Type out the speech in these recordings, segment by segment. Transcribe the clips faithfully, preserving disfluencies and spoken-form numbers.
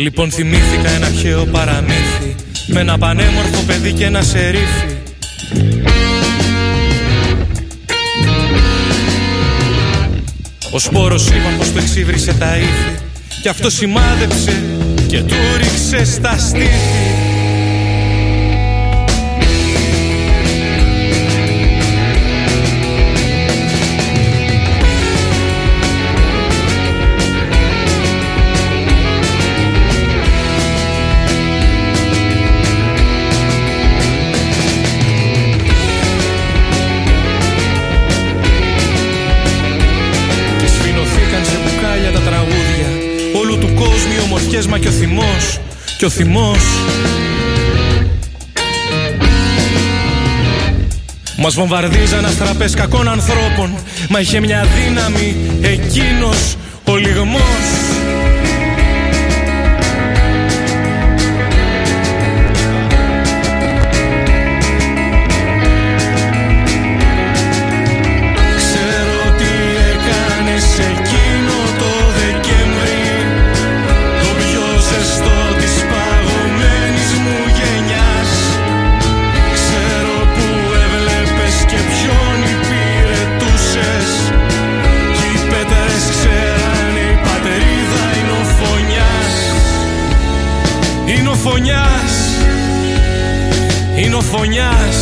Λοιπόν θυμήθηκα ένα αρχαίο παραμύθι με ένα πανέμορφο παιδί και ένα σερίφι. Ο σπόρος είπαν πως το εξύβρισε τα ήθη κι αυτό σημάδεψε και του ρίξε στα στήθη. Μα και ο θυμός, και ο θυμός μας βομβαρδίζαν αστραπές κακών ανθρώπων, μα είχε μια δύναμη εκείνος ο λυγμός. Ξέρω τι έκανες εκείνο το Δεκέμβρη, στο της παγωμένης μου γενιάς. Ξέρω που έβλεπες και ποιον υπηρετούσες κι οι πέτρες ξέραν η πατρίδα είναι ο Φωνιάς. Είναι ο Φωνιάς, είναι ο Φωνιάς.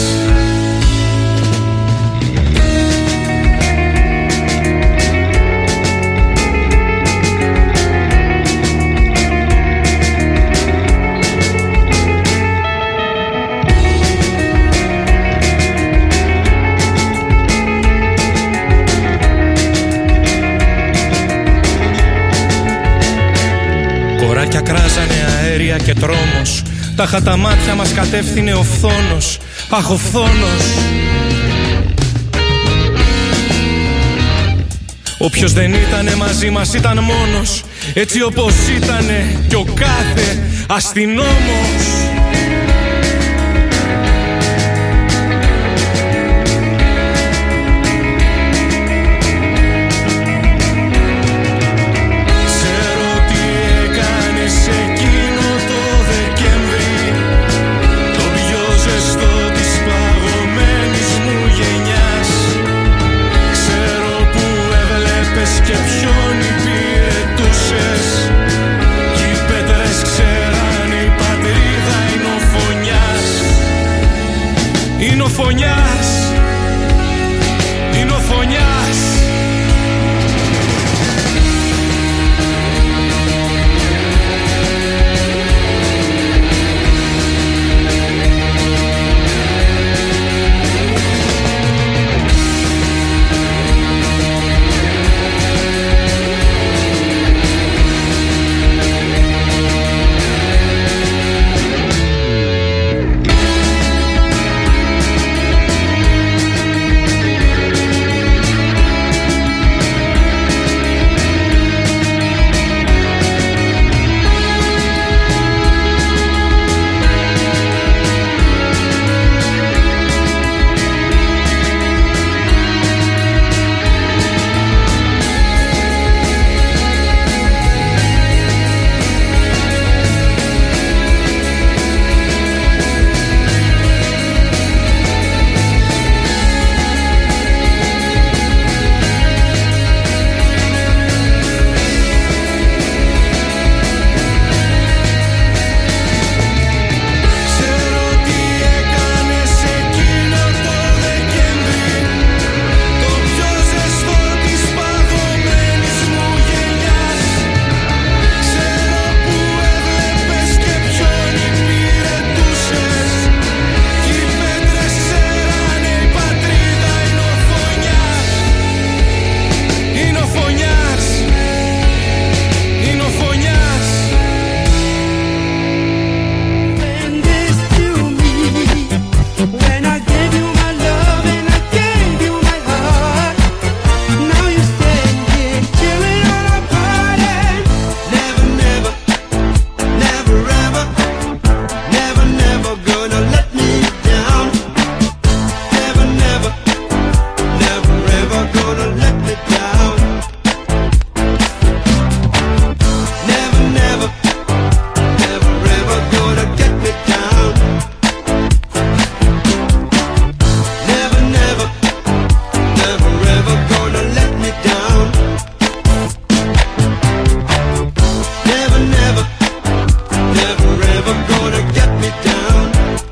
Κοράκια κράζανε αέρια και τρόμος, τάχα τα μάτια μας κατεύθυνε ο φθόνος. Αχ, ο φθόνος. Όποιος δεν ήτανε μαζί μας ήταν μόνος, έτσι όπως ήτανε κι ο κάθε αστυνόμος. Και ποιον υπηρετούσες κι οι πέτρες ξέραν η πατρίδα είναι ο Φωνιάς. Είναι ο Φωνιάς, είναι ο Φωνιάς. never gonna get me down.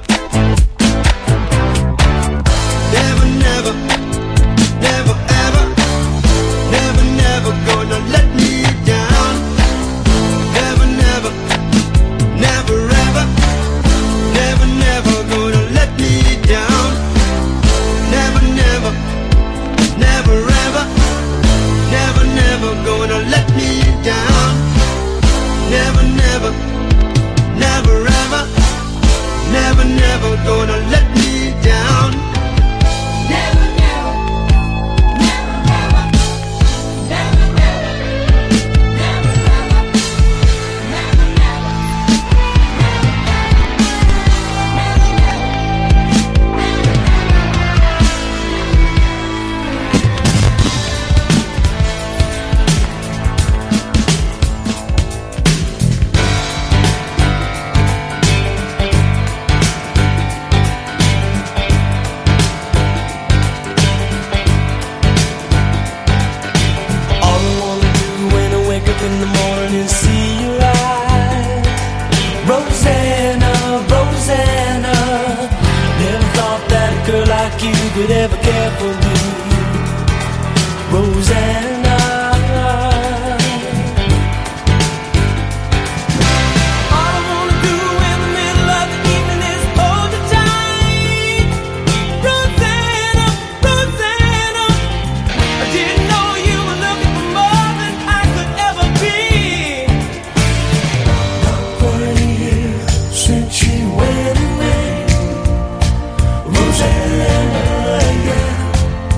Never, never, never, ever, never, never gonna let me down. Never, never, never, ever, never, never gonna let me down. Never, never, never, ever, never, never gonna let me down. Never, never, never, ever, never, never gonna let me down. Never, never, never, ever, never, never, never, ever, never, never, in the morning, see your eyes. Rosanna, Rosanna, never thought that a girl like you could ever care for me. Rosanna, all I wanna do in the middle of the evening is hold you tight. Rosanna, Rosanna, I didn't know you were looking for more than I could ever be. Not for a year since she went away. Rosanna, yeah.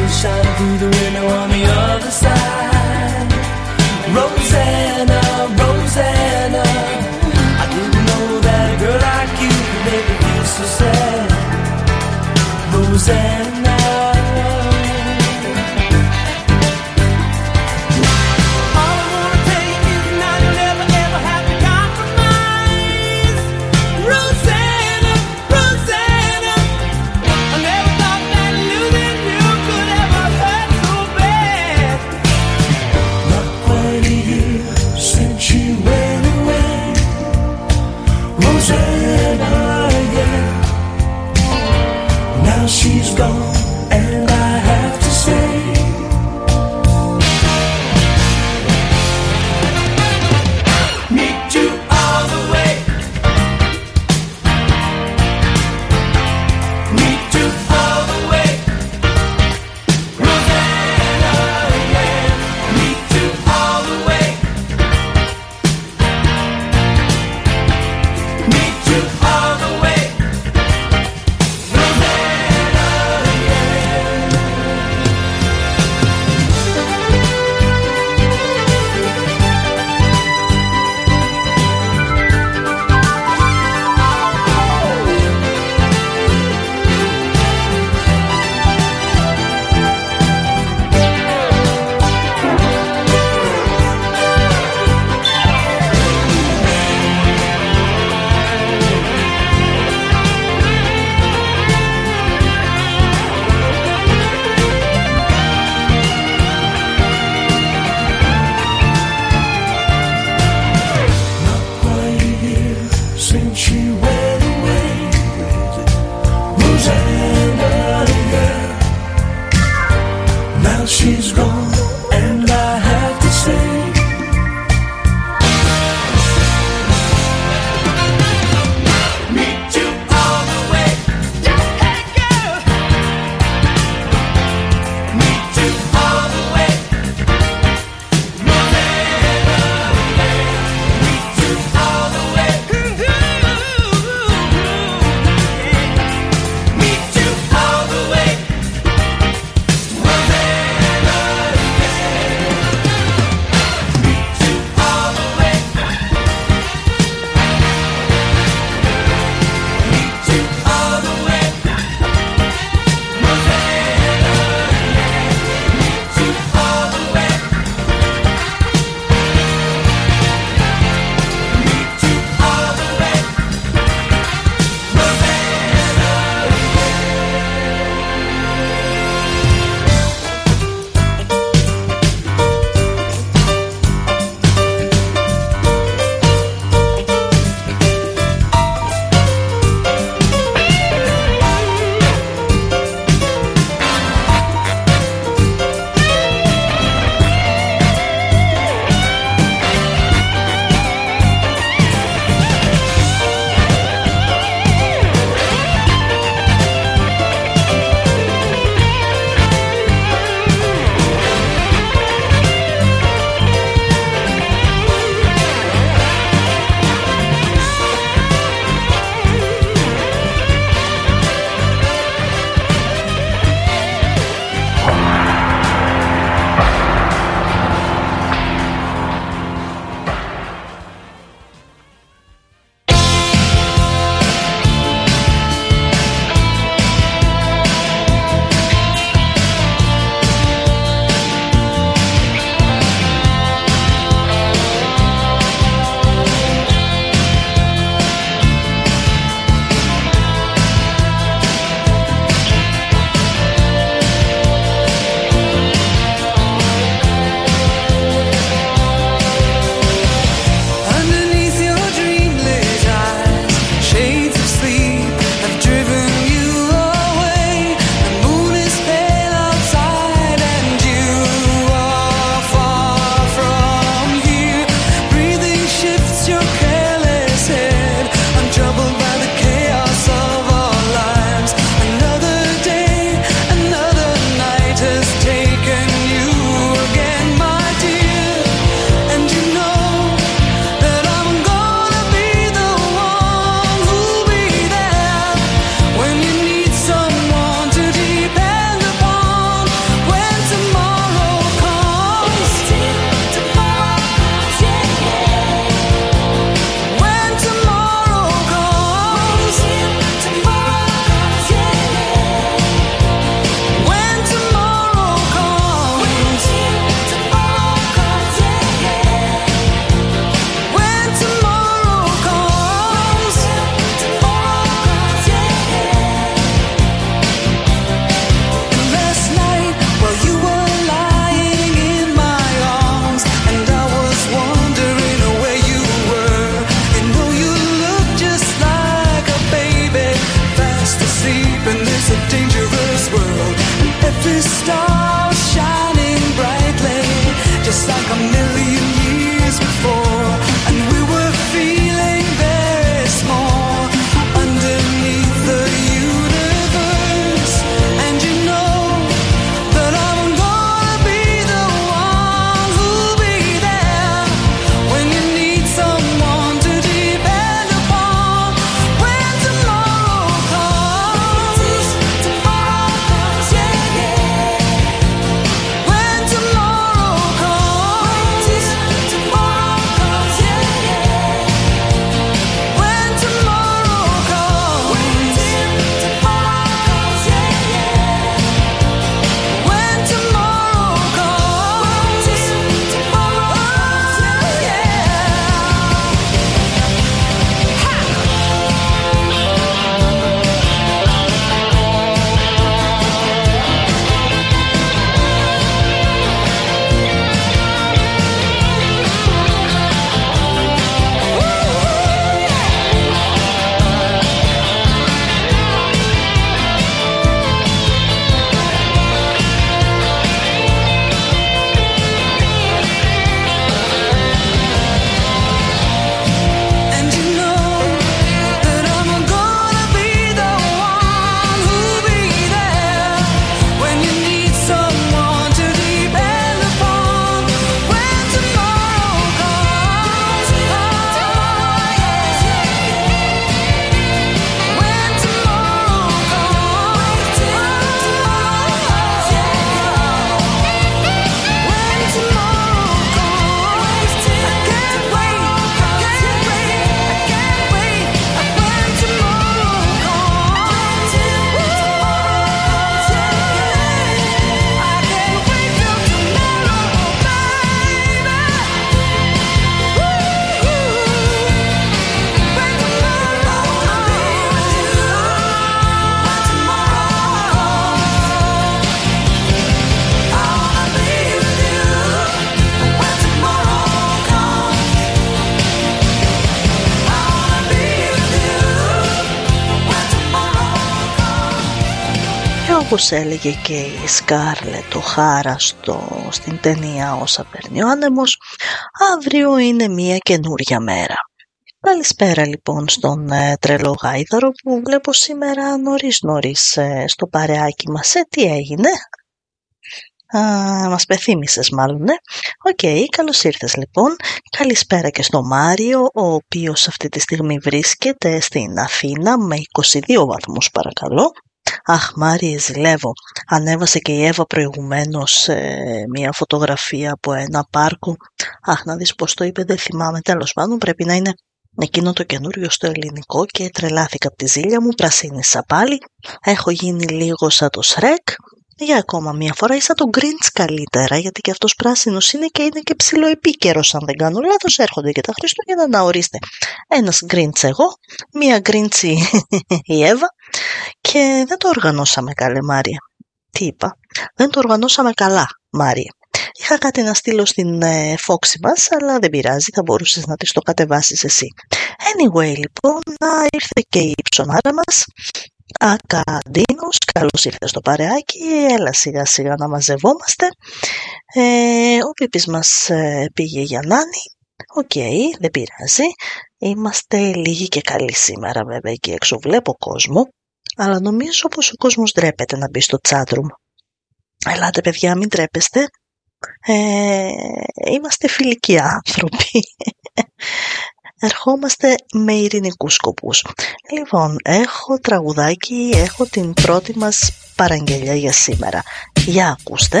όπως έλεγε και η Σκάρλετ Οχάρα στο, στην ταινία «Όσα παίρνει ο άνεμος», αύριο είναι μια καινούρια μέρα. Καλησπέρα λοιπόν στον ε, τρελό γάιδαρο που βλέπω σήμερα νωρίς νωρίς ε, στο παρεάκι μας. Ε, τι έγινε? Α, μας πεθύμισες μάλλον, ναι. Οκ, okay, καλώς ήρθες λοιπόν. Καλησπέρα και στο Μάριο, ο οποίος αυτή τη στιγμή βρίσκεται στην Αθήνα με είκοσι δύο βαθμούς παρακαλώ. Αχ Μάριε, ζηλεύω. Ανέβασε και η Εύα προηγουμένως ε, μια φωτογραφία από ένα πάρκο. Αχ, να δεις πως το είπε, δεν θυμάμαι. Τέλος πάντων πρέπει να είναι εκείνο το καινούριο στο ελληνικό και τρελάθηκα από τη ζήλια μου. Πρασίνησα πάλι. Έχω γίνει λίγο σαν το Σρεκ. Για ακόμα μια φορά ή σαν τον Grinch καλύτερα, γιατί και αυτός πράσινος είναι και είναι και ψιλοεπίκαιρος αν δεν κάνω λάθος. Έρχονται και τα Χριστούγεννα, να ορίστε. Ένας Grinch εγώ, μία Grinch η Εύα και δεν το οργανώσαμε καλέ Μάρια. Τι είπα? Δεν το οργανώσαμε καλά Μάρια. Είχα κάτι να στείλω στην ε, Φόξη μας, αλλά δεν πειράζει, θα μπορούσες να της το κατεβάσεις εσύ. Anyway λοιπόν, να ήρθε και η ψωνάρα μας. Ακαντίνος, καλώς ήρθες στο παρεάκι, έλα σιγά σιγά να μαζευόμαστε. Ε, ο Πίπης μας ε, πήγε για νάνι. Οκ, okay, δεν πειράζει. Είμαστε λίγοι και καλοί σήμερα βέβαια εκεί έξω. Βλέπω κόσμο, αλλά νομίζω πως ο κόσμος ντρέπεται να μπει στο chatroom. Ελάτε παιδιά, μην ντρέπεστε. Ε, είμαστε φιλικοί άνθρωποι. Ερχόμαστε με ειρηνικούς σκοπούς. Λοιπόν, έχω τραγουδάκι, έχω την πρώτη μας παραγγελιά για σήμερα. Για ακούστε.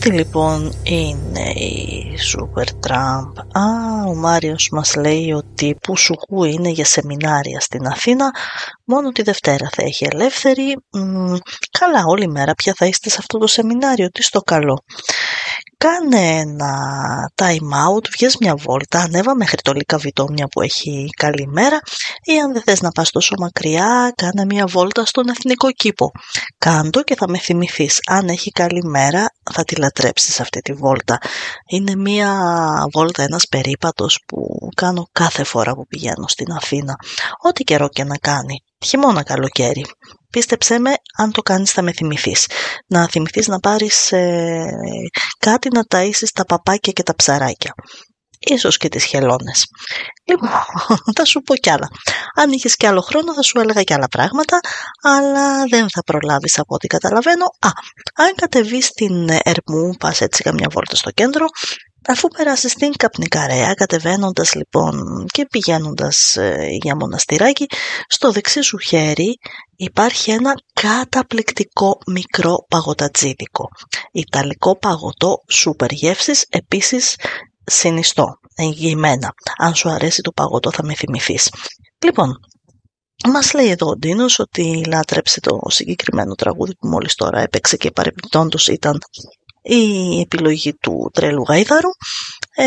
Τι λοιπόν είναι η Supertramp? Α, ο Μάριος μας λέει ότι που σουκού είναι για σεμινάρια στην Αθήνα, μόνο τη Δευτέρα θα έχει ελεύθερη. Μ, καλά, όλη μέρα πια θα είστε σε αυτό το σεμινάριο, τι στο καλό. Κάνε ένα time out, βγες μια βόλτα, ανέβα μέχρι το Λυκαβητόμια που έχει καλή μέρα, ή αν δεν θες να πας τόσο μακριά, κάνε μια βόλτα στον Εθνικό Κήπο. Κάντο και θα με θυμηθείς, αν έχει καλή μέρα θα τη λατρέψεις αυτή τη βόλτα. Είναι μια βόλτα, ένας περίπατος που κάνω κάθε φορά που πηγαίνω στην Αθήνα, ό,τι καιρό και να κάνει, χειμώνα καλοκαίρι. Πίστεψέ με, αν το κάνεις θα με θυμηθείς. Να θυμηθείς να πάρεις ε, κάτι να ταΐσεις τα παπάκια και τα ψαράκια. Ίσως και τις χελώνες. Λοιπόν, θα σου πω κι άλλα. Αν είχες κι άλλο χρόνο θα σου έλεγα κι άλλα πράγματα, αλλά δεν θα προλάβεις από ό,τι καταλαβαίνω. Α, αν κατεβείς στην Ερμού, πας έτσι καμιά βόλτα στο κέντρο, αφού περάσεις την Καπνικαρέα, κατεβαίνοντας λοιπόν και πηγαίνοντας ε, για μοναστηράκι, στο δεξί σου χέρι υπάρχει ένα καταπληκτικό μικρό παγωτατζίδικο. Ιταλικό παγωτό σούπερ γεύσης, επίσης συνιστώ, εγγυημένα. Αν σου αρέσει το παγωτό θα με θυμηθείς. Λοιπόν, μας λέει εδώ ο Ντίνος ότι λάτρεψε το συγκεκριμένο τραγούδι που μόλις τώρα έπαιξε και παρεμπιπτόντως ήταν η επιλογή του Τρέλου Γαϊδάρου. Ε,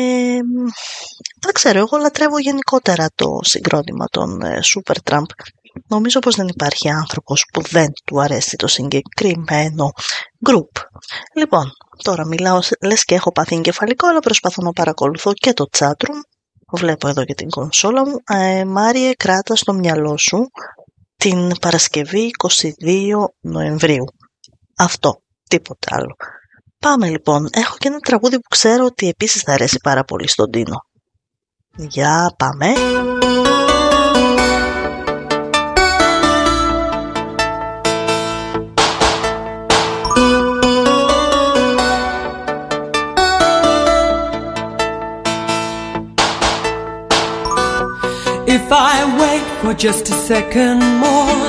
δεν ξέρω, εγώ λατρεύω γενικότερα το συγκρότημα των ε, Supertramp. Νομίζω πως δεν υπάρχει άνθρωπος που δεν του αρέσει το συγκεκριμένο group. Λοιπόν, τώρα μιλάω λες και έχω πάθει εγκεφαλικό, αλλά προσπαθώ να παρακολουθώ και το chatroom. Βλέπω εδώ και την κονσόλα μου. Ε, Μάριε, κράτα στο μυαλό σου την Παρασκευή εικοστή δεύτερη Νοεμβρίου. Αυτό, τίποτα άλλο. Πάμε λοιπόν, έχω και ένα τραγούδι που ξέρω ότι επίσης θα αρέσει πάρα πολύ στον Τίνο. Για πάμε. If I wait for just a second more,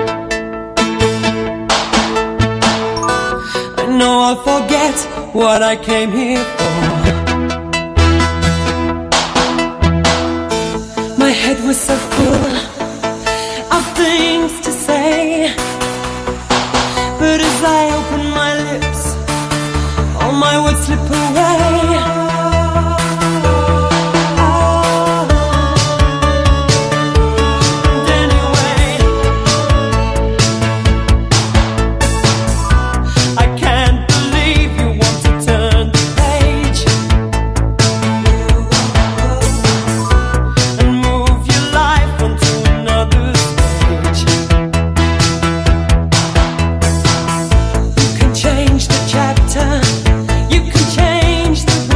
I know I'll forget what I came here for. My head was so full of things to say, but as I open my lips, all my words slip away. Change the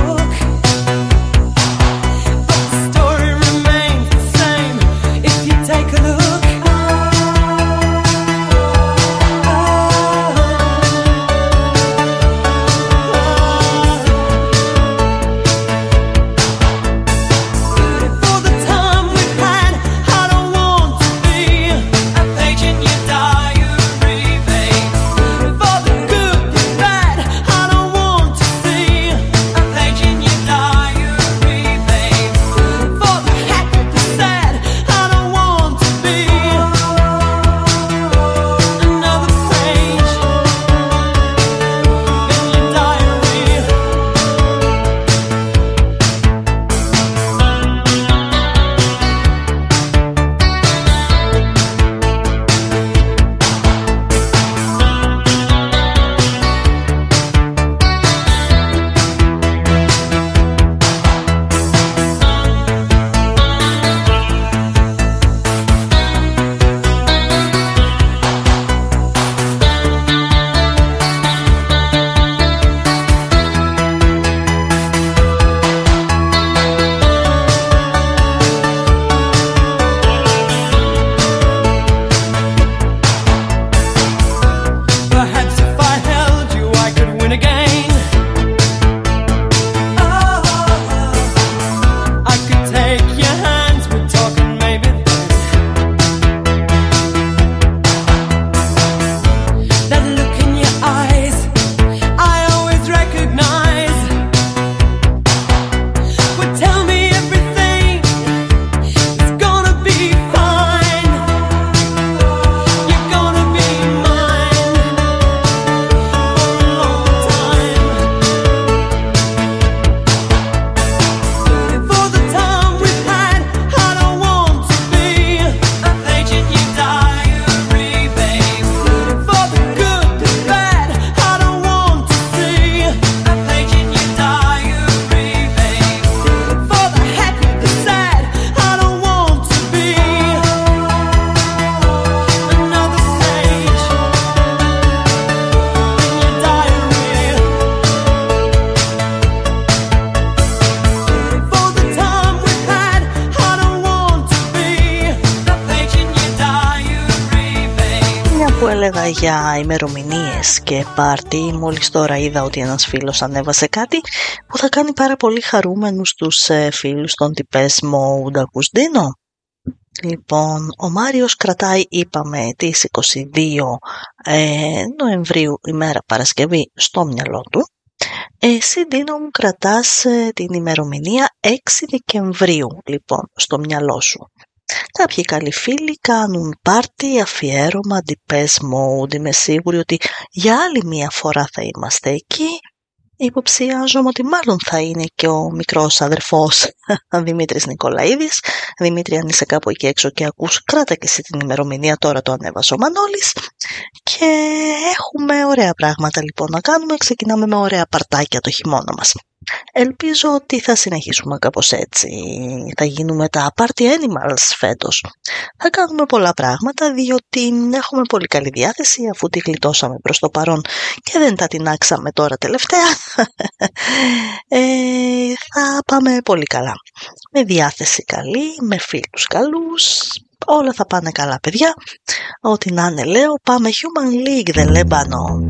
έλεγα για ημερομηνίες και πάρτι, μόλις τώρα είδα ότι ένας φίλος ανέβασε κάτι που θα κάνει πάρα πολύ χαρούμενους τους ε, φίλους των Depeche Mode. Ακούς, Ντίνο? Λοιπόν, ο Μάριος κρατάει, είπαμε, τις είκοσι δύο ε, Νοεμβρίου, ημέρα Παρασκευή, στο μυαλό του. Εσύ, Ντίνο μου, κρατάς ε, την ημερομηνία έξι Δεκεμβρίου, λοιπόν, στο μυαλό σου. Κάποιοι καλοί φίλοι κάνουν πάρτι, αφιέρωμα, Depeche Mode. Είμαι σίγουρη ότι για άλλη μία φορά θα είμαστε εκεί. Υποψιάζομαι ότι μάλλον θα είναι και ο μικρός αδερφός Δημήτρης Νικολαίδης. Δημήτρη, αν είσαι κάπου εκεί έξω και ακούς, κράτα και εσύ την ημερομηνία, τώρα το ανέβασε ο Μανώλης. Και έχουμε ωραία πράγματα λοιπόν να κάνουμε. Ξεκινάμε με ωραία παρτάκια το χειμώνα μας. Ελπίζω ότι θα συνεχίσουμε κάπως έτσι. Θα γίνουμε τα Party Animals φέτος. Θα κάνουμε πολλά πράγματα διότι έχουμε πολύ καλή διάθεση, αφού τη γλιτώσαμε προς το παρόν και δεν τα τινάξαμε τώρα τελευταία. ε, θα πάμε πολύ καλά. Με διάθεση καλή, με φίλους καλούς. Όλα θα πάνε καλά, παιδιά. Ό,τι να είναι, λέω, πάμε Human League, δεν λέμπανο.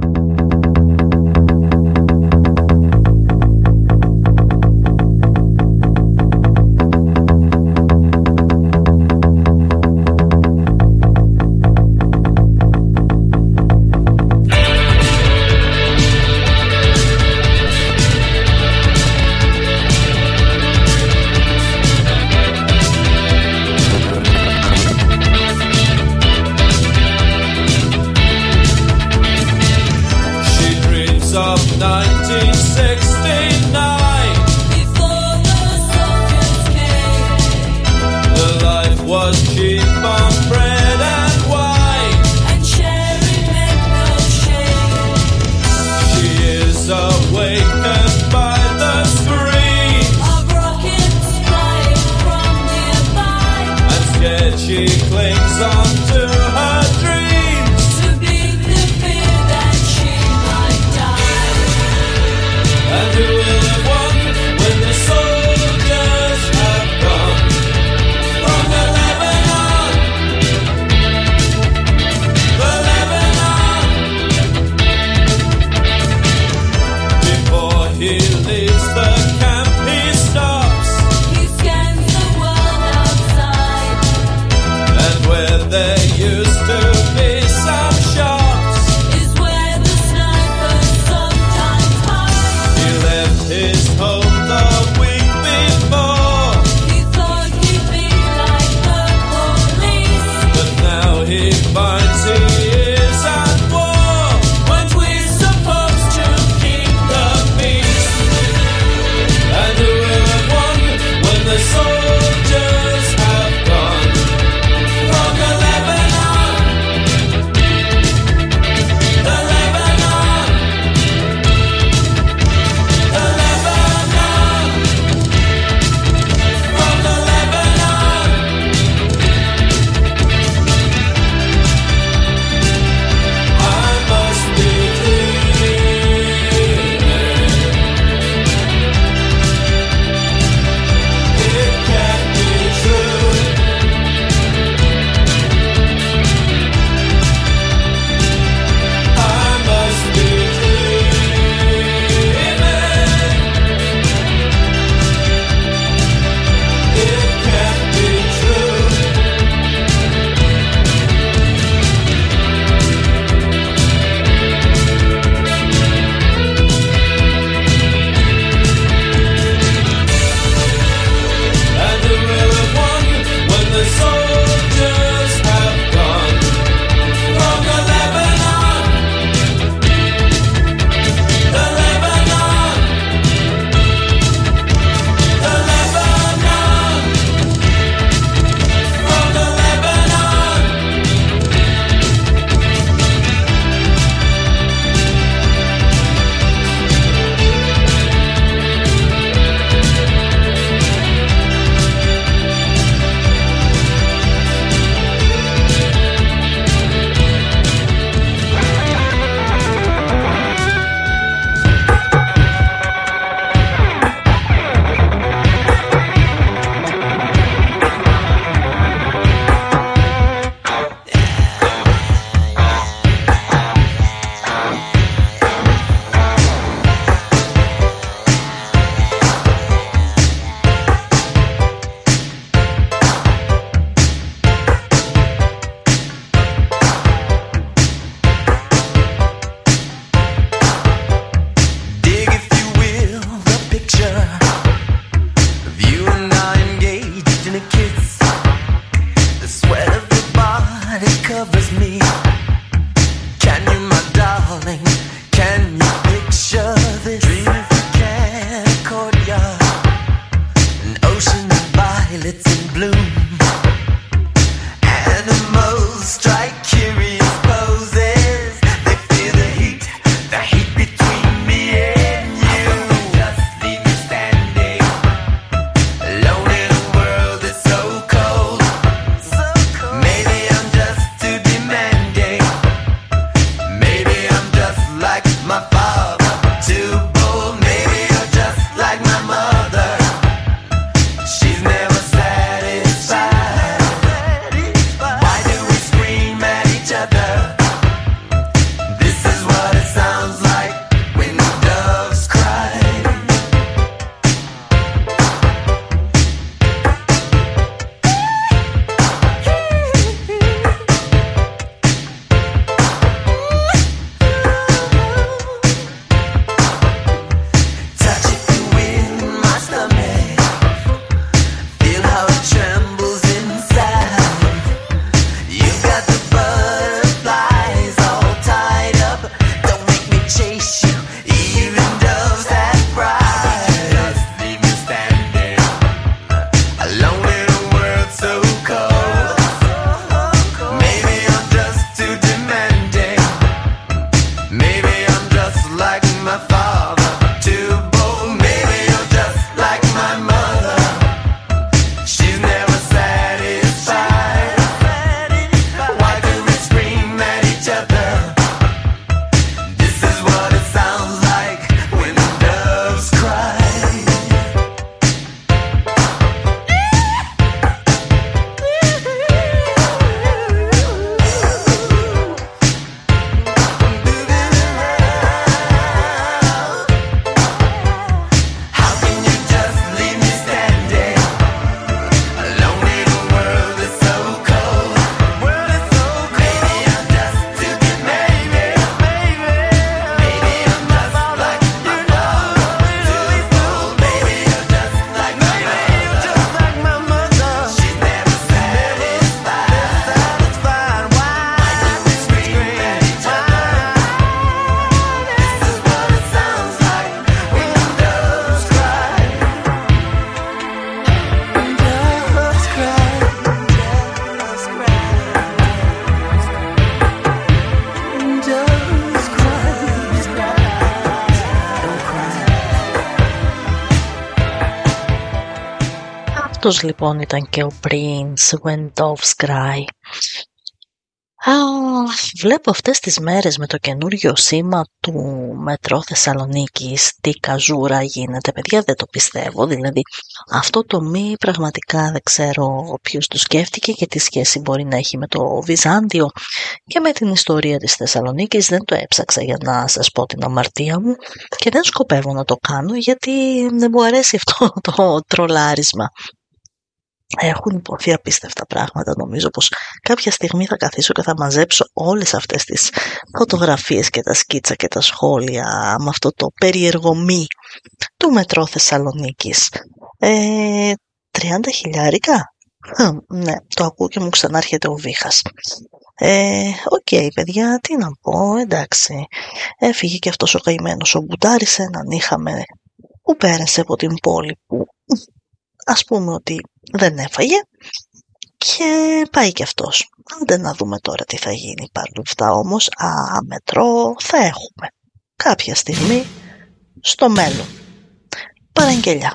Αυτός λοιπόν ήταν και ο Prince, When Doves Cry. Α, βλέπω αυτές τις μέρες με το καινούριο σήμα του μετρό Θεσσαλονίκης τι καζούρα γίνεται, παιδιά, δεν το πιστεύω. Δηλαδή αυτό το μη πραγματικά δεν ξέρω ποιος το σκέφτηκε και τι σχέση μπορεί να έχει με το Βυζάντιο και με την ιστορία της Θεσσαλονίκης. Δεν το έψαξα για να σας πω την αμαρτία μου και δεν σκοπεύω να το κάνω γιατί δεν μου αρέσει αυτό το τρολάρισμα. Έχουν υποθεί απίστευτα πράγματα. Νομίζω πως κάποια στιγμή θα καθίσω και θα μαζέψω όλες αυτές τις φωτογραφίες και τα σκίτσα και τα σχόλια με αυτό το περίεργο μη του μετρό Θεσσαλονίκης. Ε, τριάντα χιλιάρικα. Ναι, το ακούω και μου ξανάρχεται ο βήχας. Ε, οκ, okay, παιδιά, τι να πω, εντάξει. Έφυγε και αυτός ο καημένος ο Μπουτάρης, έναν είχαμε που πέρασε από την πόλη που ας πούμε ότι δεν έφαγε και πάει και αυτός. Άντε να δούμε τώρα τι θα γίνει παρόλα αυτά, όμως α, μετρό θα έχουμε κάποια στιγμή στο μέλλον. Παραγγελιά.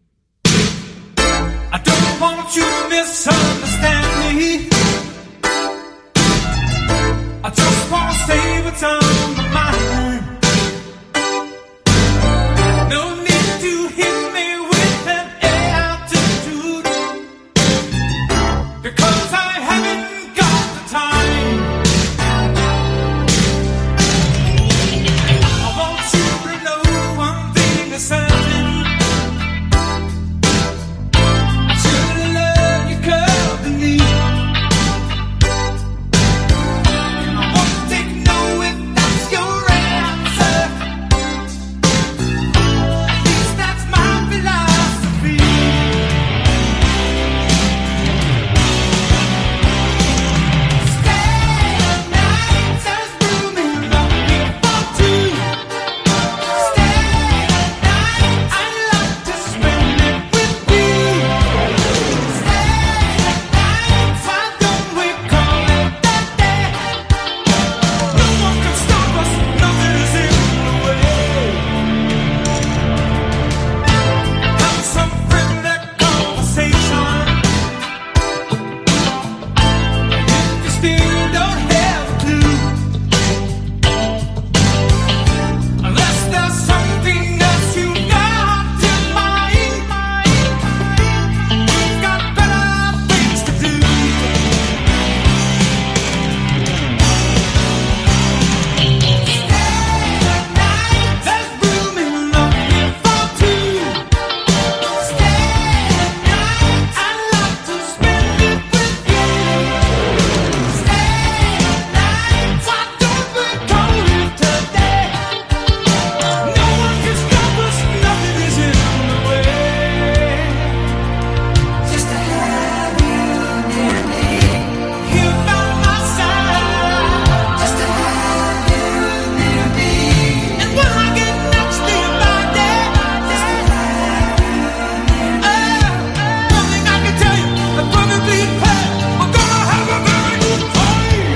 I don't want you to misunderstand me. I just want to say what's on my mind. No need to hit me with an attitude, because I haven't got the time. I want you to know one thing is certain. I should have loved you company. And I won't take no if that's your answer. At least that's my philosophy. Stay the night, there's room enough here for two. Stay the night, I'd like to spend it with you. Stay the night, why don't we call it that day? No one can stop us, nothing is in the way. Have some friendly conversation. If you still don't have a clue, unless there's something else you got in mind, you've got better things to do. Stay the night, there's room enough here for two. Stay the night, I'd like to spend it with you. Stay the night, why don't we call it today? No one can stop us, nothing is in the way. Just to have you near me, here by my side. Just to have you near me, and when I get next to your body, just to have you near me. Oh, one thing I can tell you, the perfectly fair, we're gonna have a very good time.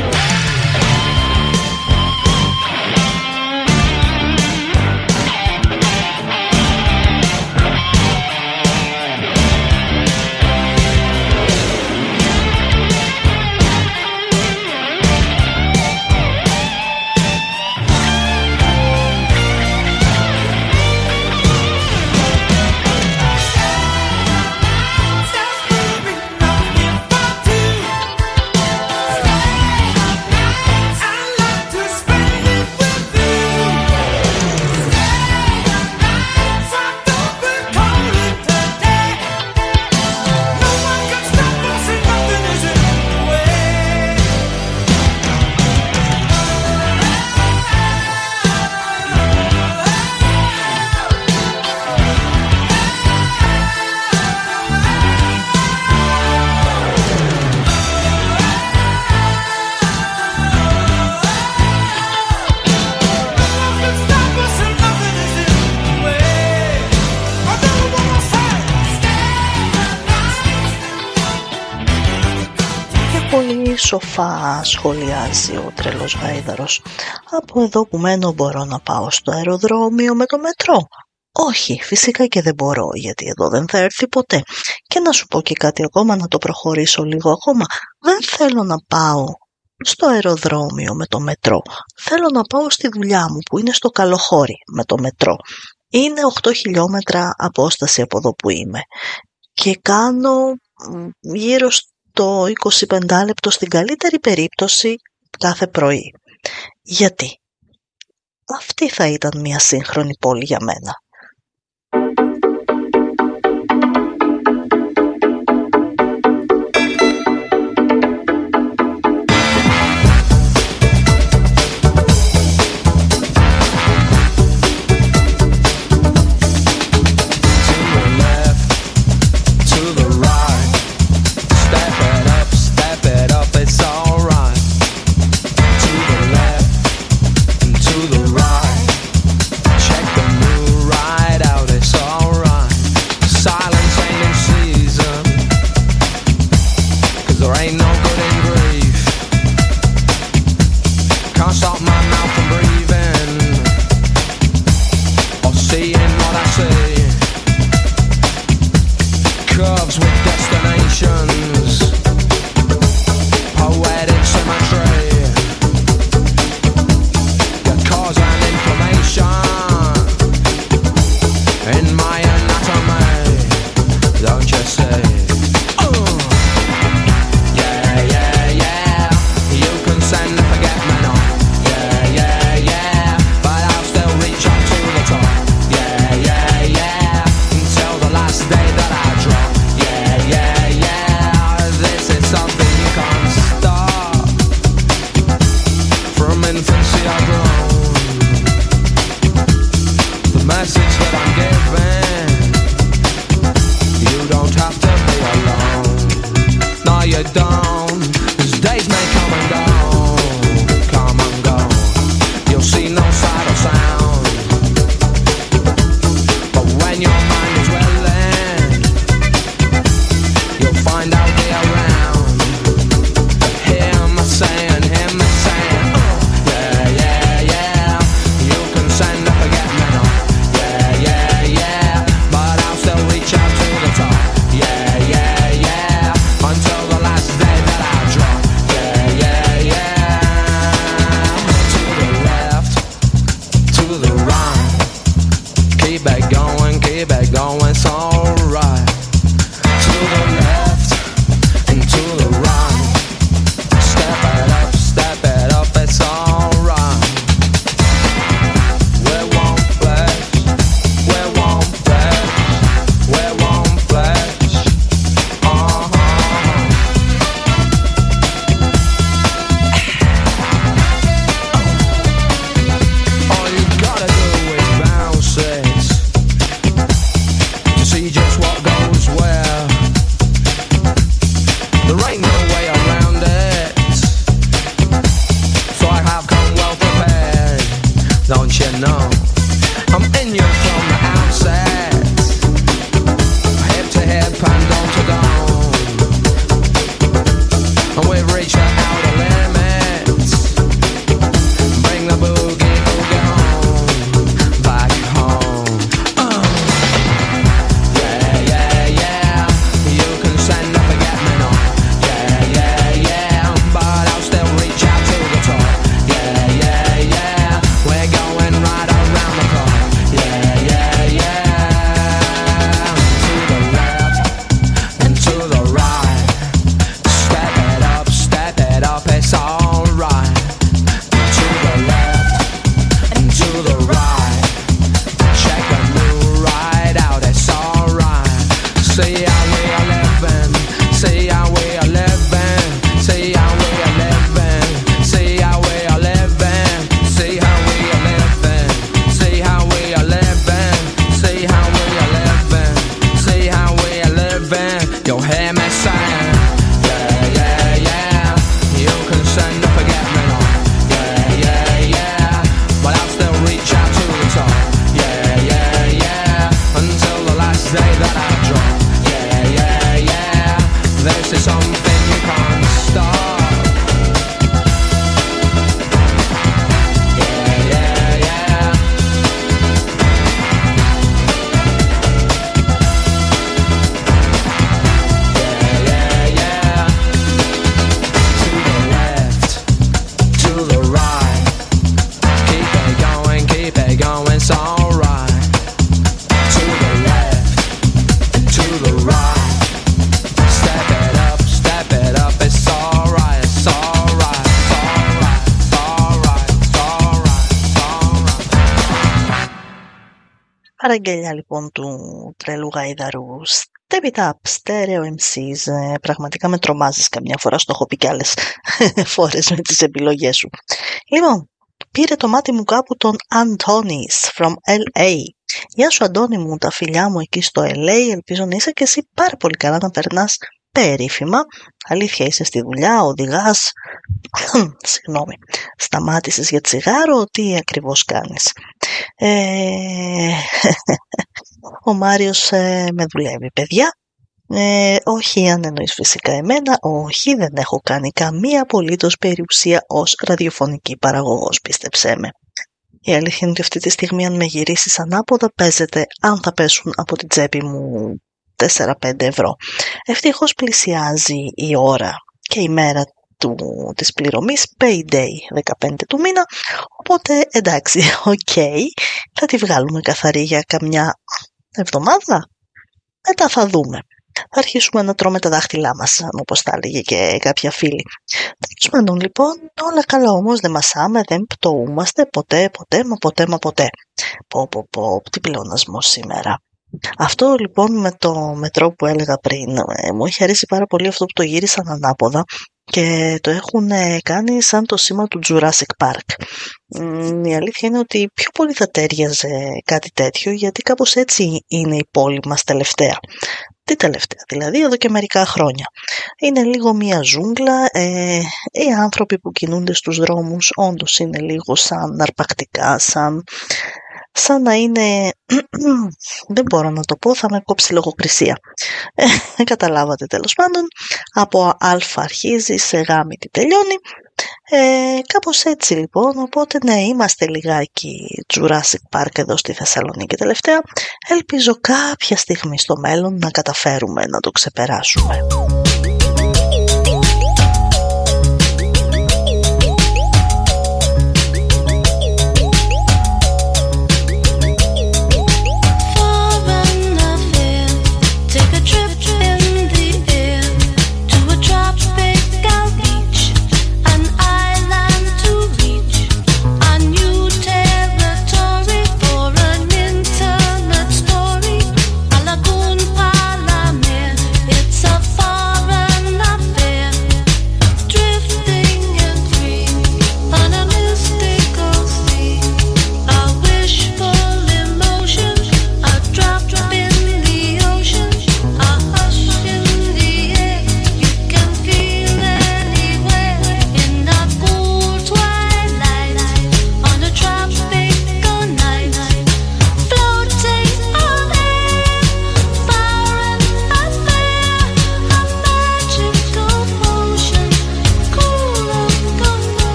Πολύ σοφά σχολιάζει ο τρελός γάιδαρος. Από εδώ που μένω μπορώ να πάω στο αεροδρόμιο με το μετρό. Όχι, φυσικά και δεν μπορώ, γιατί εδώ δεν θα έρθει ποτέ. Και να σου πω και κάτι ακόμα, να το προχωρήσω λίγο ακόμα. Δεν θέλω να πάω στο αεροδρόμιο με το μετρό. Θέλω να πάω στη δουλειά μου που είναι στο Καλοχώρι με το μετρό. Είναι οκτώ χιλιόμετρα απόσταση από εδώ που είμαι. Και κάνω γύρω στο είκοσι πέντε λεπτό στην καλύτερη περίπτωση κάθε πρωί. Γιατί? Αυτή θα ήταν μια σύγχρονη πόλη για μένα. Say that I drunk, yeah. Παραγγελιά λοιπόν του τρελού γαϊδαρού. Step it up, stereo εμ σις. Ε, πραγματικά με τρομάζεις καμιά φορά, στο έχω πει κι άλλες φορές με τις επιλογές σου. Λοιπόν, πήρε το μάτι μου κάπου τον Αντώνης from ελ έι. Γεια σου Αντώνη μου, τα φιλιά μου εκεί στο ελ έι. Ελπίζω να είσαι και εσύ πάρα πολύ καλά, να περνάς περίφημα. Αλήθεια, είσαι στη δουλειά, οδηγάς, συγγνώμη, σταμάτησες για τσιγάρο, τι ακριβώς κάνεις? Ε... Ο Μάριος ε, με δουλεύει, παιδιά. Ε, όχι, αν εννοείς φυσικά εμένα, όχι, δεν έχω κάνει καμία απολύτως περιουσία ως ραδιοφωνική παραγωγός, πίστεψέ με. Η αλήθεια είναι ότι αυτή τη στιγμή, αν με γυρίσεις ανάποδα, παίζεται αν θα πέσουν από την τσέπη μου τέσσερα πέντε ευρώ. Ευτυχώς πλησιάζει η ώρα και η μέρα του, της πληρωμής, payday, δεκαπέντε του μήνα, οπότε εντάξει, οκ, okay, θα τη βγάλουμε καθαρή για καμιά εβδομάδα, μετά θα δούμε. Θα αρχίσουμε να τρώμε τα δάχτυλά μας, όπως τα έλεγε και κάποια φίλη. Τέλος πάντων, λοιπόν, όλα καλά, όμως δεν μασάμε, δεν πτωούμαστε ποτέ, ποτέ, μα ποτέ, μα ποτέ. Πω, πω, πω, τι πλεονασμό σήμερα. Αυτό λοιπόν με το μετρό που έλεγα πριν, ε, μου έχει αρέσει πάρα πολύ αυτό που το γύρισαν ανάποδα και το έχουν κάνει σαν το σήμα του Jurassic Park. Η αλήθεια είναι ότι πιο πολύ θα τέριαζε κάτι τέτοιο, γιατί κάπως έτσι είναι η πόλη μας τελευταία. Τι τελευταία, δηλαδή εδώ και μερικά χρόνια. Είναι λίγο μια ζούγκλα, ε, οι άνθρωποι που κινούνται στους δρόμους όντως είναι λίγο σαν αρπακτικά, σαν... σαν να είναι, δεν μπορώ να το πω, θα με κόψει λογοκρισία. Ε, καταλάβατε τέλος πάντων, από α αρχίζει, σε γάμι τι τελειώνει. Ε, κάπως έτσι λοιπόν, οπότε ναι, είμαστε λιγάκι Jurassic Park εδώ στη Θεσσαλονίκη τελευταία. Ελπίζω κάποια στιγμή στο μέλλον να καταφέρουμε να το ξεπεράσουμε.